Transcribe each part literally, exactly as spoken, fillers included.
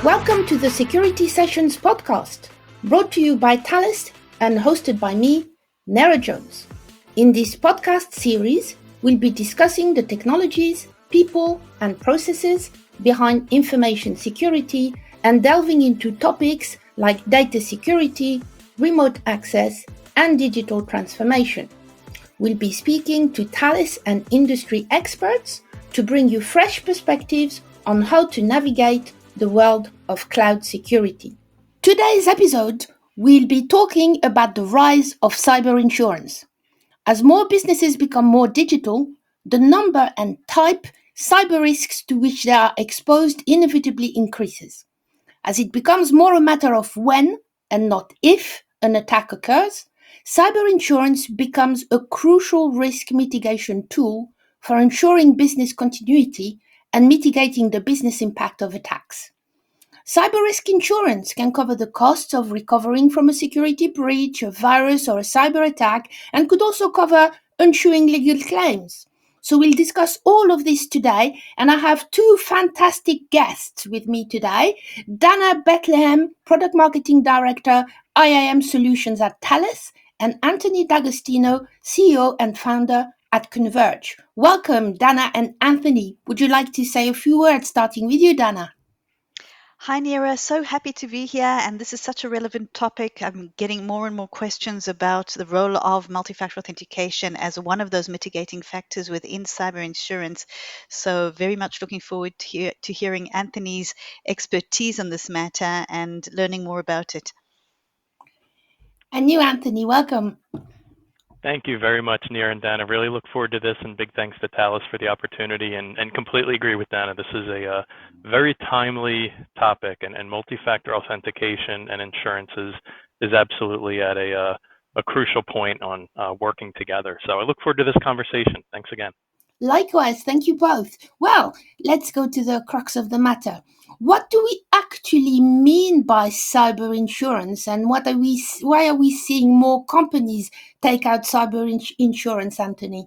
Welcome to the Security Sessions podcast, brought to you by Thales and hosted by me, Nera Jones. In this podcast series, we'll be discussing the technologies, people, and processes behind information security and delving into topics like data security, remote access, and digital transformation. We'll be speaking to Thales and industry experts to bring you fresh perspectives on how to navigate the world of cloud security. Today's episode, we'll be talking about the rise of cyber insurance. As more businesses become more digital, the number and type cyber risks to which they are exposed inevitably increases. As it becomes more a matter of when and not if an attack occurs, cyber insurance becomes a crucial risk mitigation tool for ensuring business continuity and mitigating the business impact of attacks. Cyber risk insurance can cover the costs of recovering from a security breach, a virus, or a cyber attack, and could also cover ensuing legal claims. So we'll discuss all of this today, and I have two fantastic guests with me today. Dana Bethlehem, Product Marketing Director, I A M Solutions at Thales, and Anthony D'Agostino, C E O and founder at Converge. Welcome, Dana and Anthony. Would you like to say a few words, starting with you, Dana? Hi, Nera. So happy to be here. And this is such a relevant topic. I'm getting more and more questions about the role of multi-factor authentication as one of those mitigating factors within cyber insurance. So very much looking forward to, hear, to hearing Anthony's expertise on this matter and learning more about it. And you, Anthony, welcome. Thank you very much, Nir and Dana. Really look forward to this, and big thanks to Thales for the opportunity, and, and completely agree with Dana. This is a uh, very timely topic, and, and multi-factor authentication and insurance is, is absolutely at a, uh, a crucial point on uh, working together. So I look forward to this conversation. Thanks again. Likewise, thank you both. Well, let's go to the crux of the matter. What do we actually mean by cyber insurance, and what are we? Why are we seeing more companies take out cyber ins- insurance, Anthony?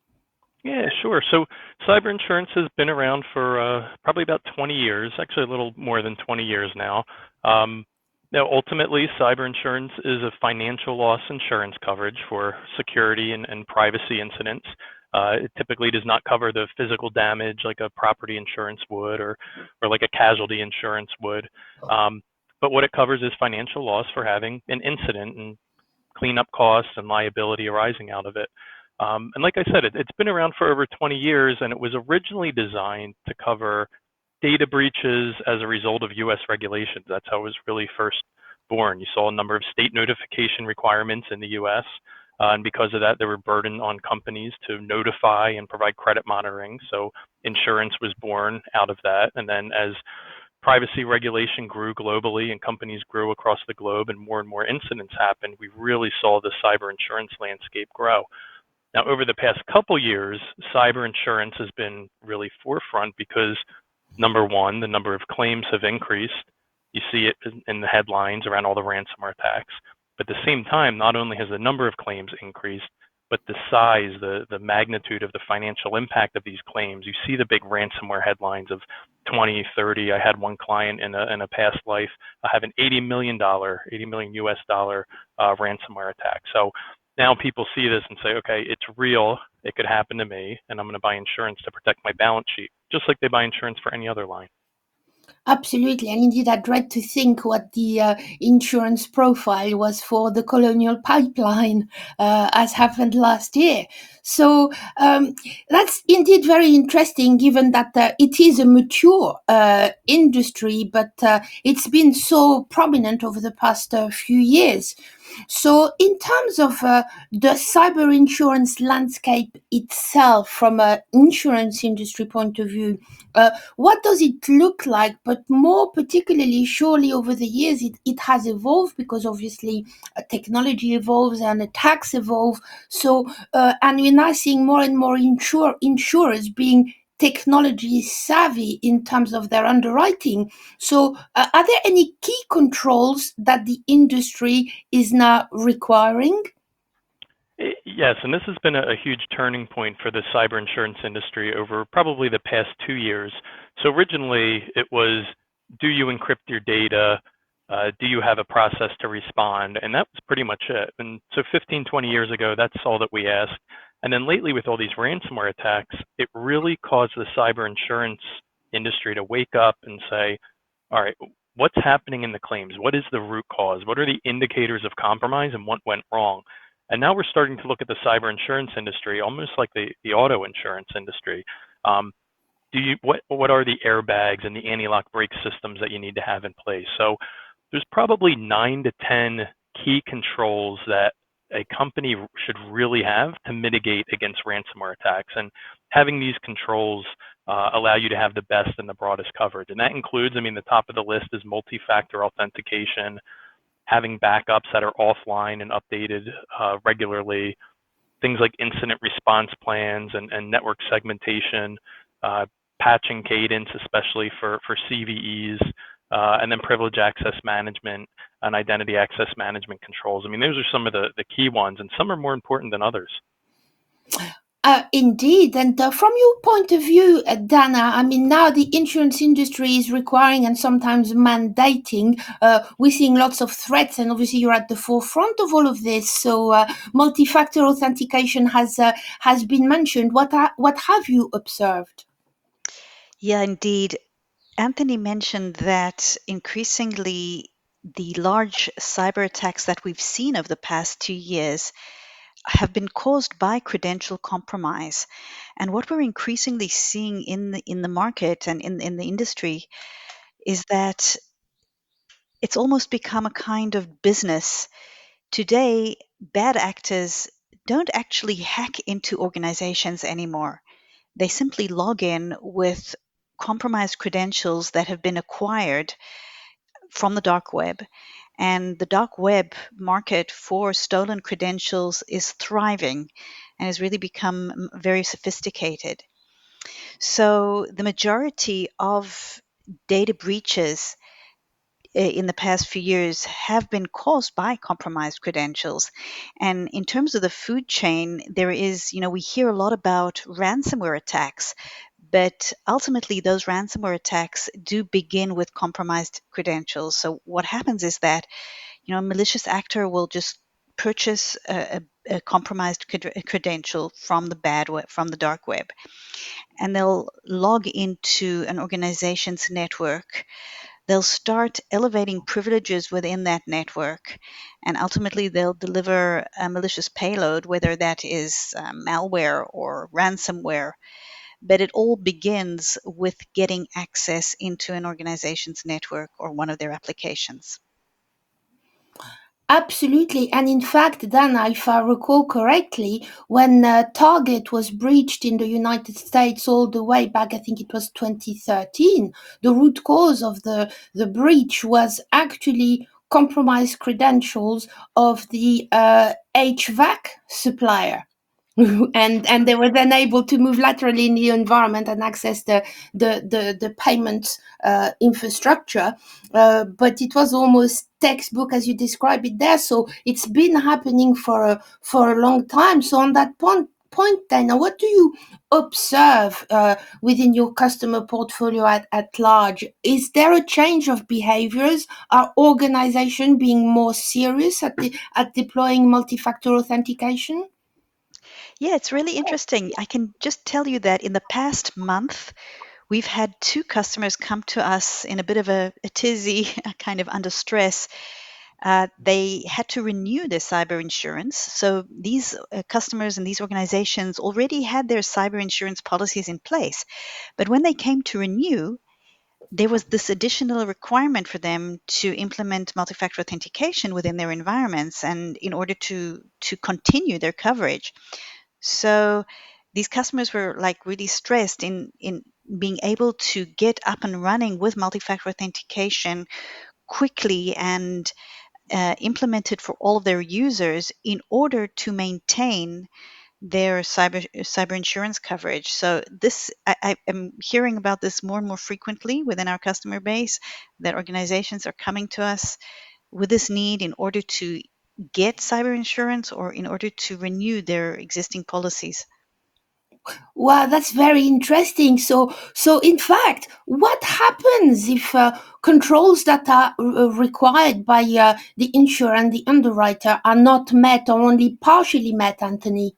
Yeah, sure. So cyber insurance has been around for uh, probably about twenty years, actually a little more than twenty years now. Um, now, ultimately, cyber insurance is a financial loss insurance coverage for security and, and privacy incidents. Uh, it typically does not cover the physical damage like a property insurance would, or, or like a casualty insurance would. Um, but what it covers is financial loss for having an incident and cleanup costs and liability arising out of it. Um, and like I said, it, it's been around for over twenty years, and it was originally designed to cover data breaches as a result of U S regulations. That's how it was really first born. You saw a number of state notification requirements in the U S, uh, and because of that, there were burden on companies to notify and provide credit monitoring. So insurance was born out of that. And then as privacy regulation grew globally and companies grew across the globe and more and more incidents happened, we really saw the cyber insurance landscape grow. Now, over the past couple years, cyber insurance has been really forefront because, number one, the number of claims have increased. You see it in the headlines around all the ransomware attacks. But at the same time, not only has the number of claims increased, but the size, the, the magnitude of the financial impact of these claims. You see the big ransomware headlines of twenty, thirty. I had one client in a, in a past life uh, have an eighty million dollars, eighty million U S dollar uh, ransomware attack. So now people see this and say, okay, it's real, it could happen to me, and I'm going to buy insurance to protect my balance sheet, just like they buy insurance for any other line. Absolutely, and indeed, I dread to think what the uh, insurance profile was for the Colonial Pipeline, uh, as happened last year. So um, that's indeed very interesting, given that uh, it is a mature uh, industry, but uh, it's been so prominent over the past uh, few years. So, in terms of uh, the cyber insurance landscape itself, from an insurance industry point of view, uh, what does it look like? But more particularly, surely over the years, it, it has evolved because obviously uh, technology evolves and attacks evolve. So, uh, and we're now seeing more and more insure, insurers being technology savvy in terms of their underwriting. So, uh, are there any key controls that the industry is now requiring? Yes, and this has been a huge turning point for the cyber insurance industry over probably the past two years. So originally it was do you encrypt your data? Uh, do you have a process to respond? And that was pretty much it. And so fifteen, twenty years ago, that's all that we asked. And then lately, with all these ransomware attacks, it really caused the cyber insurance industry to wake up and say, all right, what's happening in the claims? What is the root cause? What are the indicators of compromise and what went wrong? And now we're starting to look at the cyber insurance industry almost like the, the auto insurance industry. Um, do you what what are the airbags and the anti-lock brake systems that you need to have in place? So there's probably nine to ten key controls that a company should really have to mitigate against ransomware attacks. And having these controls uh, allow you to have the best and the broadest coverage. And that includes, I mean, the top of the list is multi-factor authentication, having backups that are offline and updated uh, regularly, things like incident response plans and, and network segmentation, uh, patching cadence, especially for, for C V Es, uh, and then privilege access management and identity access management controls. I mean, those are some of the, the key ones, and some are more important than others. Uh, indeed. And uh, from your point of view, uh, Dana, I mean, now the insurance industry is requiring and sometimes mandating. Uh, we're seeing lots of threats, and obviously you're at the forefront of all of this. So uh, multi-factor authentication has uh, has been mentioned. What are, what have you observed? Yeah, indeed. Anthony mentioned that increasingly the large cyber attacks that we've seen over the past two years have been caused by credential compromise. And what we're increasingly seeing in the, in the market and in, in the industry is that it's almost become a kind of business. Today, bad actors don't actually hack into organizations anymore. They simply log in with compromised credentials that have been acquired from the dark web. And the dark web market for stolen credentials is thriving and has really become very sophisticated. So the majority of data breaches in the past few years have been caused by compromised credentials. And in terms of the food chain, there is, you know, we hear a lot about ransomware attacks, but ultimately those ransomware attacks do begin with compromised credentials. So what happens is that, you know, a malicious actor will just purchase a, a, a compromised credential from the bad web, from the dark web, and they'll log into an organization's network. They'll start elevating privileges within that network, and ultimately they'll deliver a malicious payload, whether that is uh, malware or ransomware. But it all begins with getting access into an organization's network or one of their applications. Absolutely. And in fact, Dana, if I recall correctly, when uh, Target was breached in the United States all the way back, I think it was twenty thirteen, the root cause of the, the breach was actually compromised credentials of the uh, H V A C supplier. and and they were then able to move laterally in the environment and access the the the, the payment uh, infrastructure, uh, but it was almost textbook as you describe it there. So it's been happening for a for a long time. So on that point point then, what do you observe uh, within your customer portfolio at, at large? Is there a change of behaviors? Are organizations being more serious at the, at deploying multi-factor authentication? Yeah, it's really interesting. I can just tell you that in the past month, we've had two customers come to us in a bit of a, a tizzy, kind of under stress. Uh, they had to renew their cyber insurance. So these uh, customers and these organizations already had their cyber insurance policies in place. But when they came to renew, there was this additional requirement for them to implement multi-factor authentication within their environments and in order to, to continue their coverage. So these customers were like really stressed in, in being able to get up and running with multi-factor authentication quickly and uh, implemented for all of their users in order to maintain their cyber cyber insurance coverage. So this, I, I am hearing about this more and more frequently within our customer base, that organizations are coming to us with this need in order to get cyber insurance or in order to renew their existing policies. Wow, that's very interesting. So, so in fact, what happens if uh, controls that are uh, required by uh, the insurer and the underwriter are not met or only partially met, Anthony?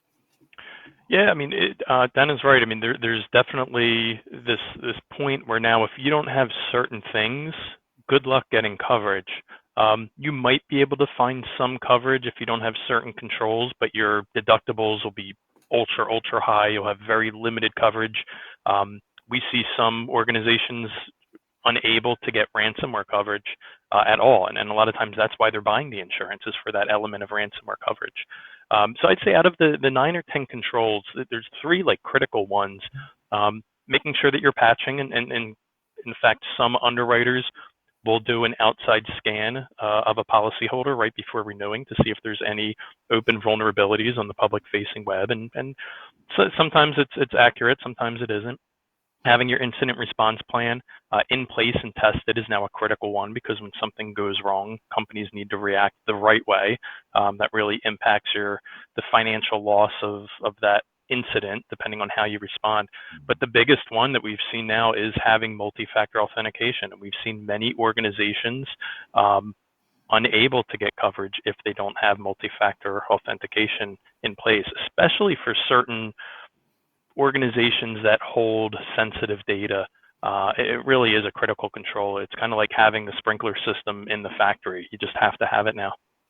Yeah, I mean, it, uh, Dan is right. I mean, there, there's definitely this this point where now if you don't have certain things, good luck getting coverage. Um, you might be able to find some coverage if you don't have certain controls, but your deductibles will be ultra, ultra high. You'll have very limited coverage. Um, we see some organizations unable to get ransomware coverage uh, at all. And, and a lot of times that's why they're buying the insurance, is for that element of ransomware coverage. Um, so I'd say out of the, the nine or ten controls, there's three like critical ones. Um, making sure that you're patching, and, and, and in fact, some underwriters will do an outside scan uh, of a policyholder right before renewing to see if there's any open vulnerabilities on the public-facing web. And, and so sometimes it's it's accurate, sometimes it isn't. Having your incident response plan uh, in place and tested is now a critical one, because when something goes wrong, companies need to react the right way. Um, that really impacts your the financial loss of of that incident, depending on how you respond. But the biggest one that we've seen now is having multi-factor authentication, and we've seen many organizations um, unable to get coverage if they don't have multi-factor authentication in place, especially for certain organizations that hold sensitive data. Uh, it really is a critical control. It's kind of like having the sprinkler system in the factory. You just have to have it now.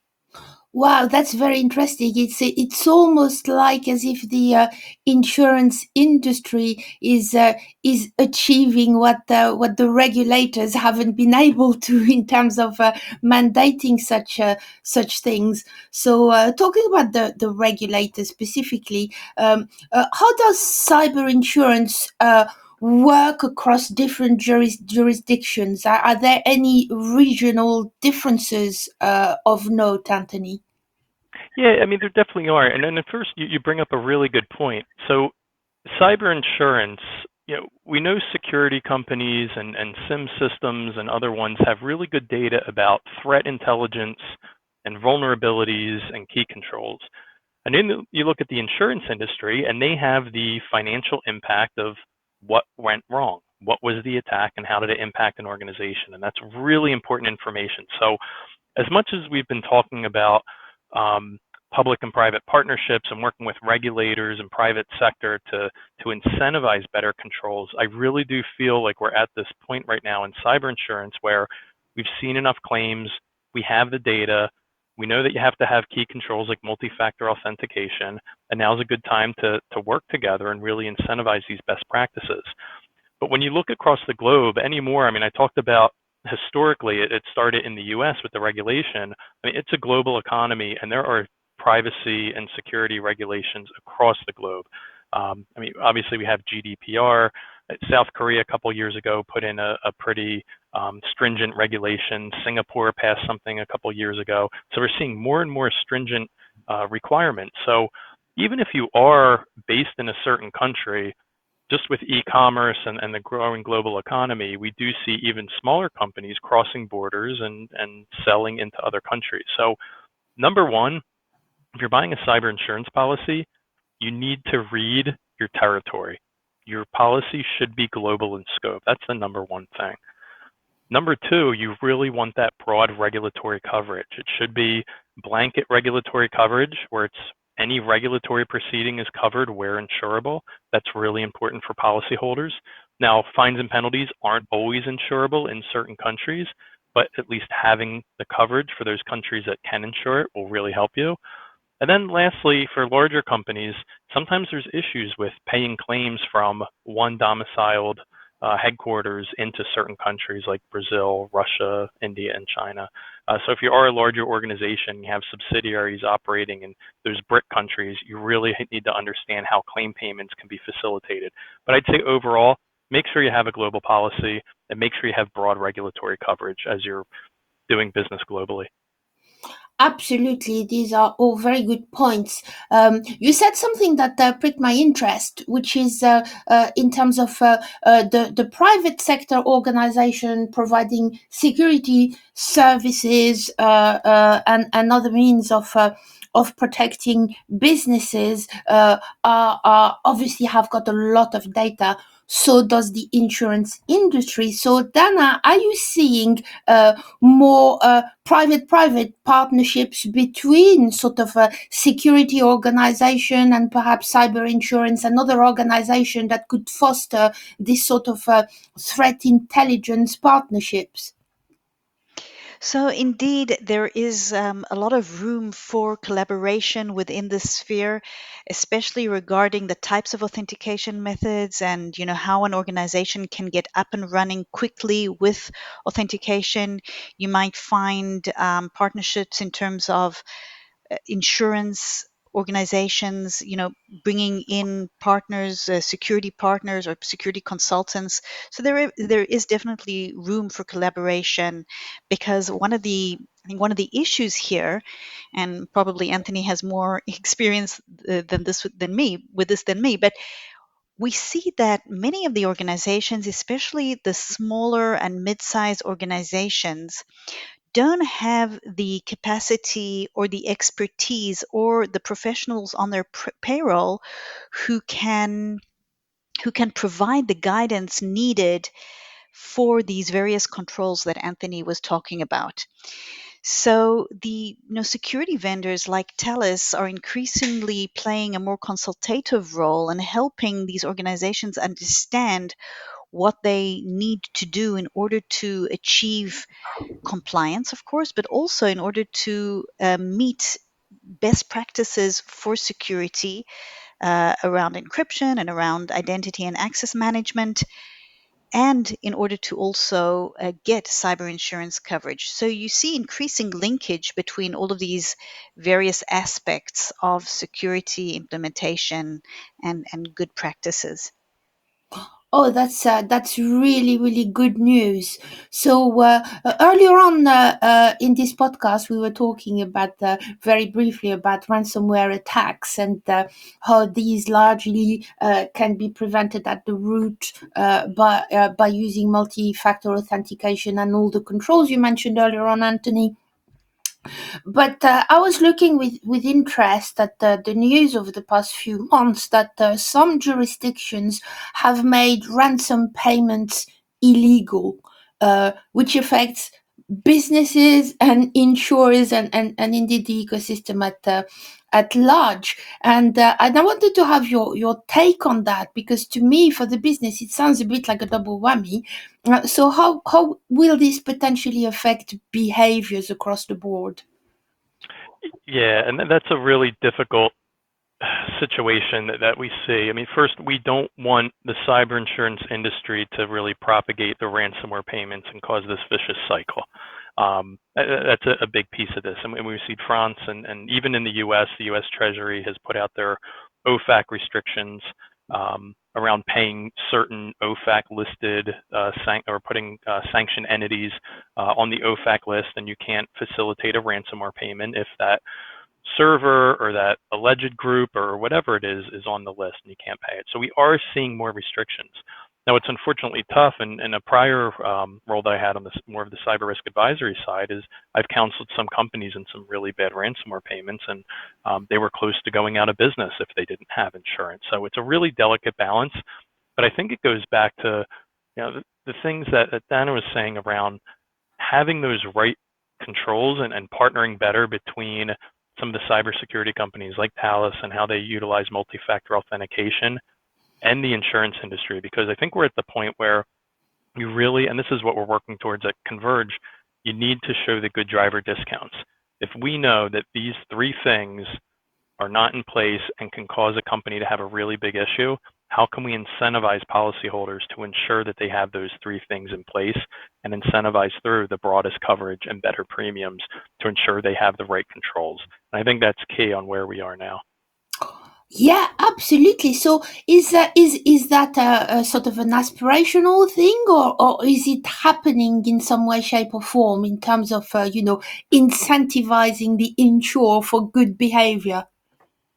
Wow, that's very interesting. It's it's almost like as if the uh, insurance industry is uh, is achieving what uh, what the regulators haven't been able to in terms of uh, mandating such uh, such things. So, uh, talking about the the regulators specifically, um, uh, how does cyber insurance Uh, work across different juris- jurisdictions? Are, are there any regional differences uh, of note, Anthony? Yeah, I mean, there definitely are. And then at first, you, you bring up a really good point. So cyber insurance, you know, we know security companies and, and SIM systems and other ones have really good data about threat intelligence and vulnerabilities and key controls. And then you look at the insurance industry, and they have the financial impact of what went wrong, what was the attack, and how did it impact an organization. And that's really important information. So as much as we've been talking about um, public and private partnerships and working with regulators and private sector to to incentivize better controls, I really do feel like we're at this point right now in cyber insurance where we've seen enough claims, we have the data, we know that you have to have key controls like multi-factor authentication, and now's a good time to to work together and really incentivize these best practices. But when you look across the globe anymore, I mean, I talked about historically it, it started in the U S with the regulation. I mean, it's a global economy, and there are privacy and security regulations across the globe. Um, I mean, obviously we have G D P R. South Korea a couple years ago put in a, a pretty um, stringent regulation. Singapore passed something a couple years ago. So we're seeing more and more stringent uh, requirements. So even if you are based in a certain country, just with e-commerce and, and the growing global economy, we do see even smaller companies crossing borders and, and selling into other countries. So number one, if you're buying a cyber insurance policy, you need to read your territory. Your policy should be global in scope. That's the number one thing. Number two, you really want that broad regulatory coverage. It should be blanket regulatory coverage where it's any regulatory proceeding is covered where insurable. That's really important for policyholders. Now, fines and penalties aren't always insurable in certain countries, but at least having the coverage for those countries that can insure it will really help you. And then lastly, for larger companies, sometimes there's issues with paying claims from one domiciled uh, headquarters into certain countries like Brazil, Russia, India, and China. Uh, so if you are a larger organization, you have subsidiaries operating in those BRIC countries, you really need to understand how claim payments can be facilitated. But I'd say overall, make sure you have a global policy and make sure you have broad regulatory coverage as you're doing business globally. Absolutely, these are all very good points. Um, you said something that uh, pricked my interest, which is uh, uh, in terms of uh, uh, the the private sector organization providing security services uh, uh, and and other means of uh, of protecting businesses uh, are, are obviously have got a lot of data. So does the insurance industry. So Dana, are you seeing uh, more uh, private-private partnerships between sort of a security organization and perhaps cyber insurance, another organization that could foster this sort of uh, threat intelligence partnerships? So, indeed, there is um, a lot of room for collaboration within this sphere, especially regarding the types of authentication methods and, you know, how an organization can get up and running quickly with authentication. You might find um, partnerships in terms of uh, insurance organizations, you know, bringing in partners, uh, security partners or security consultants. So there, i- there is definitely room for collaboration, because one of the, I think one of the issues here, and probably Anthony has more experience uh, than this than me with this than me, but we see that many of the organizations, especially the smaller and mid-sized organizations, don't have the capacity or the expertise or the professionals on their pr- payroll who can who can provide the guidance needed for these various controls that Anthony was talking about. So the you know security vendors like Thales are increasingly playing a more consultative role and helping these organizations understand what they need to do in order to achieve compliance, of course, but also in order to uh, meet best practices for security uh, around encryption and around identity and access management, and in order to also uh, get cyber insurance coverage. So you see increasing linkage between all of these various aspects of security implementation and, and good practices. Oh, that's uh, that's really really good news. So uh, uh, earlier on uh, uh, in this podcast, we were talking about uh, very briefly about ransomware attacks and uh, how these largely uh, can be prevented at the root uh, by uh, by using multi-factor authentication and all the controls you mentioned earlier on, Anthony. But uh, I was looking with, with interest at uh, the news over the past few months that uh, some jurisdictions have made ransom payments illegal, uh, which affects businesses and insurers and, and, and indeed the ecosystem at uh, at large. And uh, and I wanted to have your, your take on that, because to me, for the business, it sounds a bit like a double whammy. Uh, so how, how will this potentially affect behaviors across the board? Yeah, and that's a really difficult situation that, that we see. I mean, first, we don't want the cyber insurance industry to really propagate the ransomware payments and cause this vicious cycle. Um, that's a, a big piece of this. And we see France and, and even in the U S, the U S Treasury has put out their O FAC restrictions um, around paying certain O FAC listed uh, san- or putting uh, sanctioned entities uh, on the O FAC list, and you can't facilitate a ransomware payment if that server or that alleged group or whatever it is is on the list and you can't pay it. So we are seeing more restrictions. Now, it's unfortunately tough, and in a prior um, role that I had on this more of the cyber risk advisory side is I've counseled some companies in some really bad ransomware payments, and um, they were close to going out of business if they didn't have insurance. So it's a really delicate balance, but I think it goes back to you know the, the things that, that Dana was saying around having those right controls and, and partnering better between some of the cybersecurity companies like Thales and how they utilize multi-factor authentication and the insurance industry, because I think we're at the point where you really, and this is what we're working towards at Converge, you need to show the good driver discounts. If we know that these three things are not in place and can cause a company to have a really big issue, how can we incentivize policyholders to ensure that they have those three things in place and incentivize through the broadest coverage and better premiums to ensure they have the right controls? And I think that's key on where we are now. Yeah, absolutely. So is that is is that a, a sort of an aspirational thing, or or is it happening in some way, shape, or form in terms of uh, you know incentivizing the insurer for good behavior?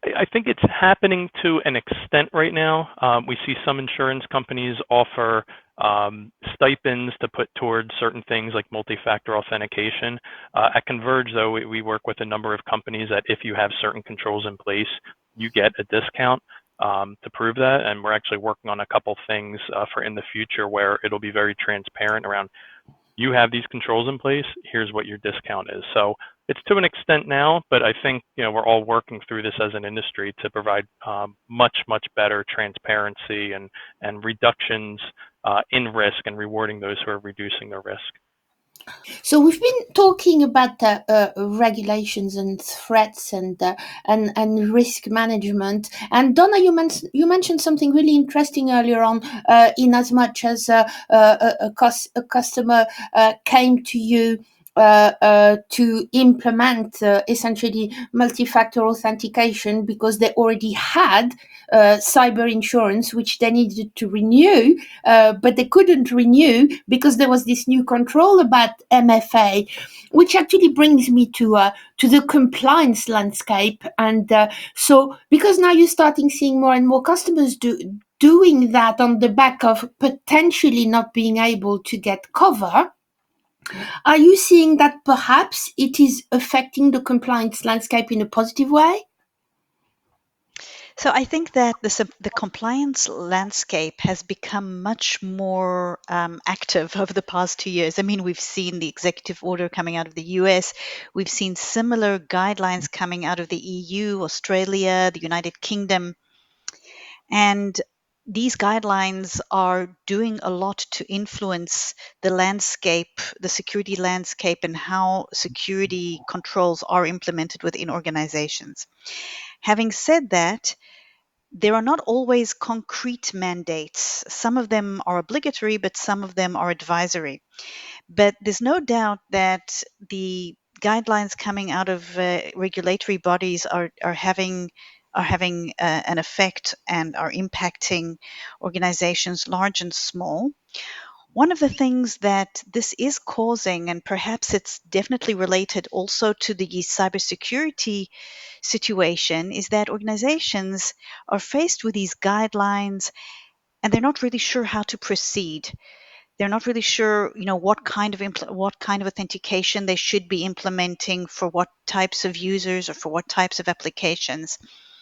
I think it's happening to an extent right now. Um, we see some insurance companies offer um, stipends to put towards certain things like multi-factor authentication. Uh, at Converge, though, we, we work with a number of companies that if you have certain controls in place, you get a discount um, to prove that. And we're actually working on a couple things uh, for in the future where it'll be very transparent around, you have these controls in place, here's what your discount is. So it's to an extent now, but I think, you know, we're all working through this as an industry to provide um, much, much better transparency and, and reductions uh, in risk and rewarding those who are reducing their risk. So we've been talking about uh, uh, regulations and threats and uh, and and risk management. And Donna, you, men- you mentioned something really interesting earlier on. Uh, in as much as uh, uh, a, a, cus- a customer uh, came to you uh, uh, to implement uh, essentially multi-factor authentication because they already had uh, cyber insurance, which they needed to renew, uh, but they couldn't renew because there was this new control about M F A, which actually brings me to uh, to the compliance landscape. And uh, so, because now you're starting seeing more and more customers do doing that on the back of potentially not being able to get cover. Are you seeing that perhaps it is affecting the compliance landscape in a positive way? So I think that the, sub- the compliance landscape has become much more um, active over the past two years. I mean, we've seen the executive order coming out of the U S. We've seen similar guidelines coming out of the E U, Australia, the United Kingdom. And these guidelines are doing a lot to influence the landscape, the security landscape, and how security controls are implemented within organizations. Having said that, there are not always concrete mandates. Some of them are obligatory, but some of them are advisory. But there's no doubt that the guidelines coming out of uh, regulatory bodies are, are having are having uh, an effect and are impacting organizations large and small. One of the things that this is causing, and perhaps it's definitely related also to the cybersecurity situation, is that organizations are faced with these guidelines and they're not really sure how to proceed. They're not really sure, you know, what kind of impl- what kind of authentication they should be implementing for what types of users or for what types of applications.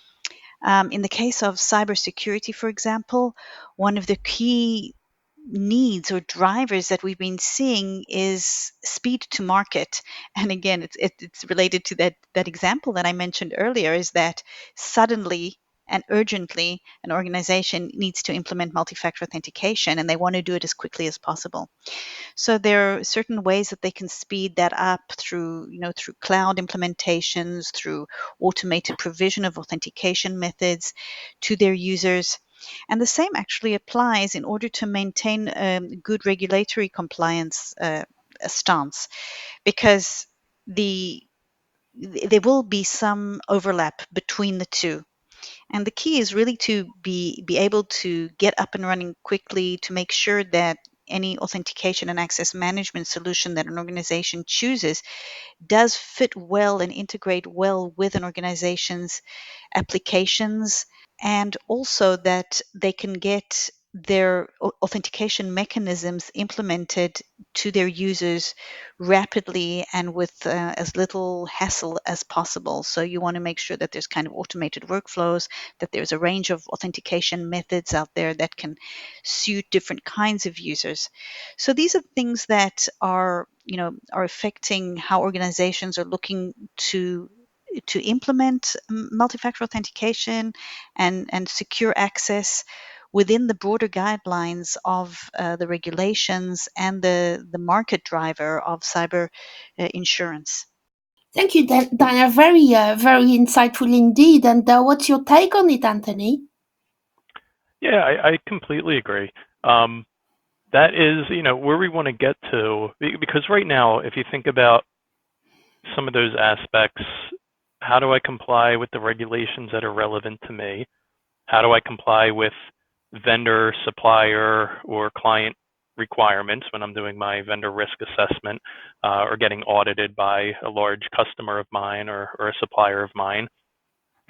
Um, in the case of cybersecurity, for example, one of the key needs or drivers that we've been seeing is speed to market. And again, it's it, it's related to that that example that I mentioned earlier, is that suddenly and urgently an organization needs to implement multi-factor authentication and they want to do it as quickly as possible. So there are certain ways that they can speed that up through, you know, through cloud implementations, through automated provision of authentication methods to their users. And the same actually applies in order to maintain um, good regulatory compliance uh, stance, because the there will be some overlap between the two. And the key is really to be be able to get up and running quickly, to make sure that any authentication and access management solution that an organization chooses does fit well and integrate well with an organization's applications, and also that they can get their au- authentication mechanisms implemented to their users rapidly and with uh, as little hassle as possible. So you want to make sure that there's kind of automated workflows, that there's a range of authentication methods out there that can suit different kinds of users. So these are things that are, you know, are affecting how organizations are looking to to implement multi-factor authentication and, and secure access within the broader guidelines of uh, the regulations and the, the market driver of cyber uh, insurance. Thank you, Dan- Dana. Very, uh, very insightful indeed. And uh, what's your take on it, Anthony? Yeah, I, I completely agree. Um, that is, you know, where we want to get to, because right now, if you think about some of those aspects, how do I comply with the regulations that are relevant to me? How do I comply with vendor, supplier, or client requirements when I'm doing my vendor risk assessment uh, or getting audited by a large customer of mine or, or a supplier of mine?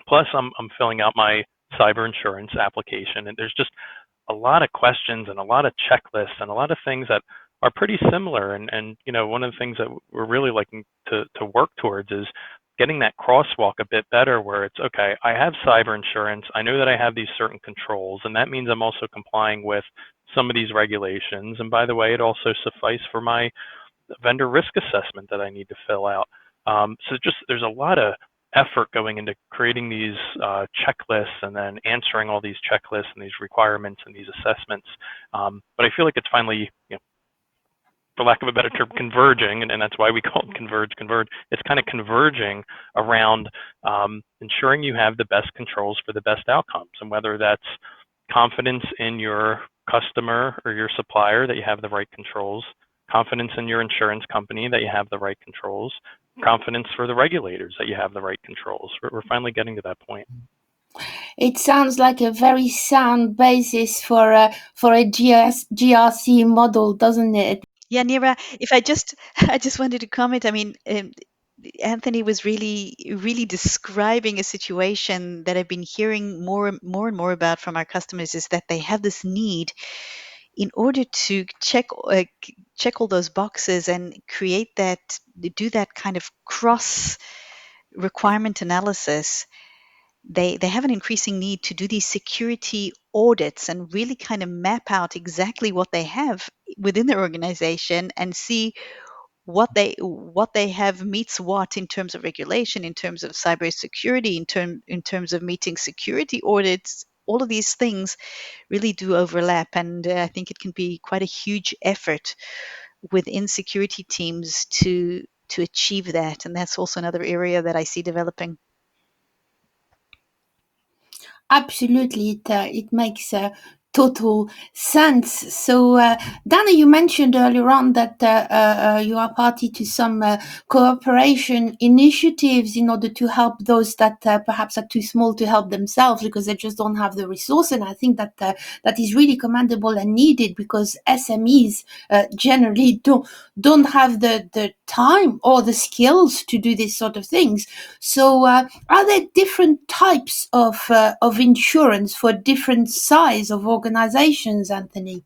plus I'm I'm filling out my cyber insurance application, and there's just a lot of questions and a lot of checklists and a lot of things that are pretty similar. And and you know, one of the things that we're really looking to to work towards is getting that crosswalk a bit better, where it's okay, I have cyber insurance, I know that I have these certain controls, and that means I'm also complying with some of these regulations. And by the way, it also suffices for my vendor risk assessment that I need to fill out. Um, so just there's a lot of effort going into creating these uh, checklists and then answering all these checklists and these requirements and these assessments. Um, but I feel like it's finally, you know, for lack of a better term, converging, and, and that's why we call it converge, converge. It's kind of converging around um, ensuring you have the best controls for the best outcomes, and whether that's confidence in your customer or your supplier that you have the right controls, confidence in your insurance company that you have the right controls, confidence for the regulators that you have the right controls. We're, we're finally getting to that point. It sounds like a very sound basis for a for a G S, G R C model, doesn't it? Yeah, Nira, if I just I just wanted to comment. I mean, um, Anthony was really really describing a situation that I've been hearing more more and more about from our customers, is that they have this need in order to check uh, check all those boxes and create that, do that kind of cross requirement analysis. They they have an increasing need to do these security audits and really kind of map out exactly what they have within their organization and see what they what they have meets what in terms of regulation, in terms of cybersecurity, in term in terms of meeting security audits. All of these things really do overlap, and uh, I think it can be quite a huge effort within security teams to to achieve that, and that's also another area that I see developing. Absolutely, it uh, it makes uh, total sense. So, uh, Dana, you mentioned earlier on that uh, uh, uh, you are party to some uh, cooperation initiatives in order to help those that uh, perhaps are too small to help themselves because they just don't have the resource. And I think that uh, that is really commendable and needed, because S M Es uh, generally don't don't have the the time or the skills to do this sort of things. So, uh, are there different types of uh, of insurance for different size of organizations, Anthony?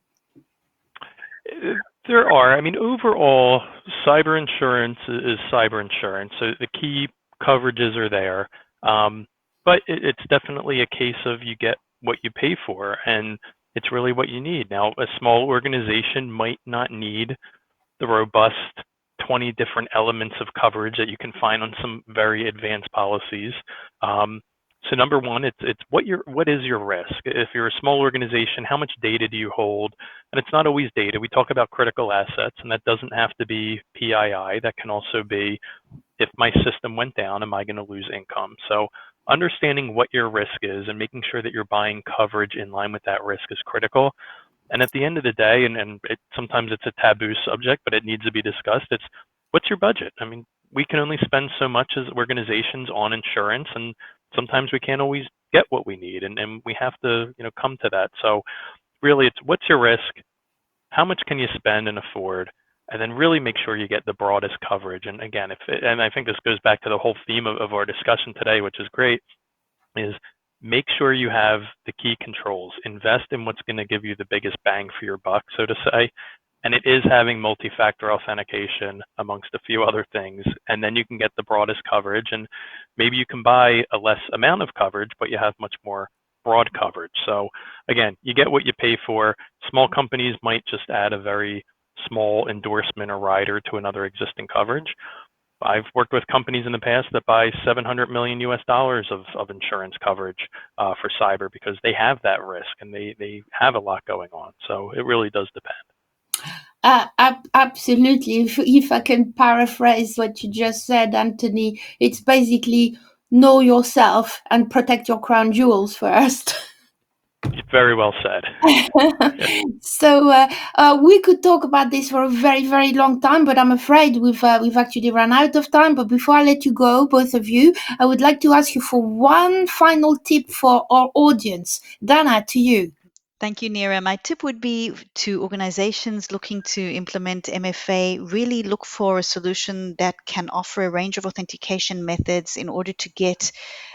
There are. I mean, overall, cyber insurance is cyber insurance, so the key coverages are there. Um, but it, it's definitely a case of you get what you pay for, and it's really what you need. Now, a small organization might not need the robust twenty different elements of coverage that you can find on some very advanced policies. Um, so number one, it's it's what your what is your risk? If you're a small organization, how much data do you hold? And it's not always data. We talk about critical assets, and that doesn't have to be P I I. That can also be, if my system went down, am I going to lose income? So understanding what your risk is and making sure that you're buying coverage in line with that risk is critical. And at the end of the day, and, and it, sometimes it's a taboo subject, but it needs to be discussed, it's what's your budget? I mean, we can only spend so much as organizations on insurance, and sometimes we can't always get what we need, and, and we have to, you know, come to that. So really, it's what's your risk? How much can you spend and afford? And then really make sure you get the broadest coverage. And again, if it, and I think this goes back to the whole theme of, of our discussion today, which is great, is make sure you have the key controls. Invest in what's going to give you the biggest bang for your buck, so to say. And it is having multi-factor authentication amongst a few other things. And then you can get the broadest coverage. And maybe you can buy a less amount of coverage, but you have much more broad coverage. So again, you get what you pay for. Small companies might just add a very small endorsement or rider to another existing coverage. I've worked with companies in the past that buy seven hundred million U S dollars of, of insurance coverage uh, for cyber, because they have that risk and they, they have a lot going on. So it really does depend. Uh, ab- absolutely. If, if I can paraphrase what you just said, Anthony, it's basically know yourself and protect your crown jewels first. Very well said. So uh, uh, we could talk about this for a very, very long time, but I'm afraid we've uh, we've actually run out of time. But before I let you go, both of you, I would like to ask you for one final tip for our audience. Dana, to you. Thank you, Nira. My tip would be to organizations looking to implement M F A, really look for a solution that can offer a range of authentication methods in order to get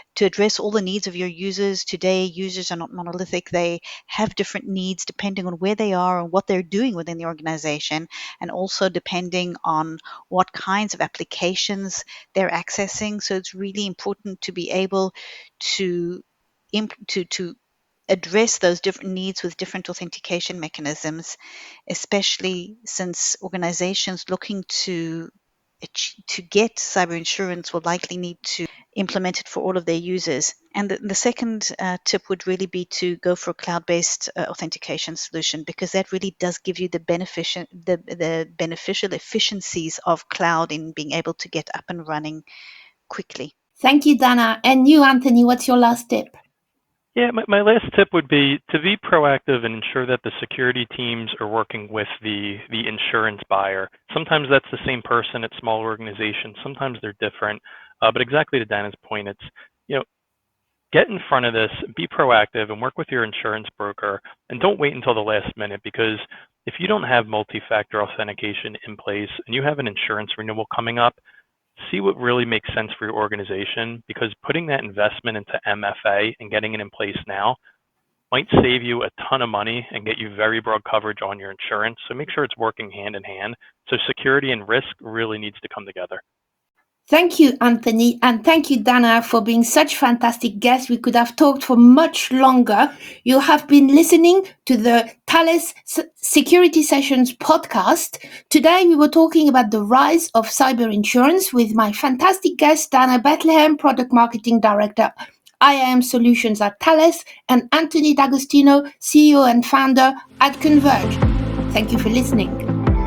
to address all the needs of your users. Today, users are not monolithic. They have different needs depending on where they are and what they're doing within the organization, and also depending on what kinds of applications they're accessing. So it's really important to be able to imp- to to address those different needs with different authentication mechanisms, especially since organizations looking to to get cyber insurance will likely need to implement it for all of their users. And the, the second uh, tip would really be to go for a cloud-based uh, authentication solution, because that really does give you the beneficial the, the beneficial efficiencies of cloud in being able to get up and running quickly. Thank you, Dana. And you, Anthony, what's your last tip? Yeah, my, my last tip would be to be proactive and ensure that the security teams are working with the, the insurance buyer. Sometimes that's the same person at small organizations. Sometimes they're different. Uh, but exactly to Dana's point, it's, you know, get in front of this, be proactive, and work with your insurance broker. And don't wait until the last minute, because if you don't have multi-factor authentication in place and you have an insurance renewal coming up, see what really makes sense for your organization, because putting that investment into M F A and getting it in place now might save you a ton of money and get you very broad coverage on your insurance. So make sure it's working hand in hand. So security and risk really needs to come together. Thank you, Anthony, and thank you, Dana, for being such fantastic guests. We could have talked for much longer. You have been listening to the Thales Security Sessions podcast. Today, we were talking about the rise of cyber insurance with my fantastic guest, Dana Bethlehem, Product Marketing Director, I A M Solutions at Thales, and Anthony D'Agostino, C E O and founder at Converge. Thank you for listening.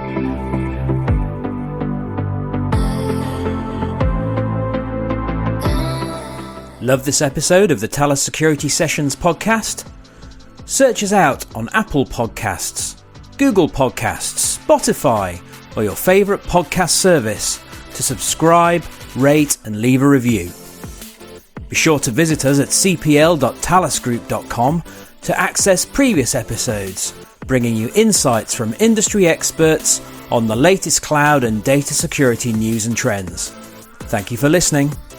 Love this episode of the Thales Security Sessions podcast? Search us out on Apple Podcasts, Google Podcasts, Spotify, or your favourite podcast service to subscribe, rate and leave a review. Be sure to visit us at c p l dot thales group dot com to access previous episodes, bringing you insights from industry experts on the latest cloud and data security news and trends. Thank you for listening.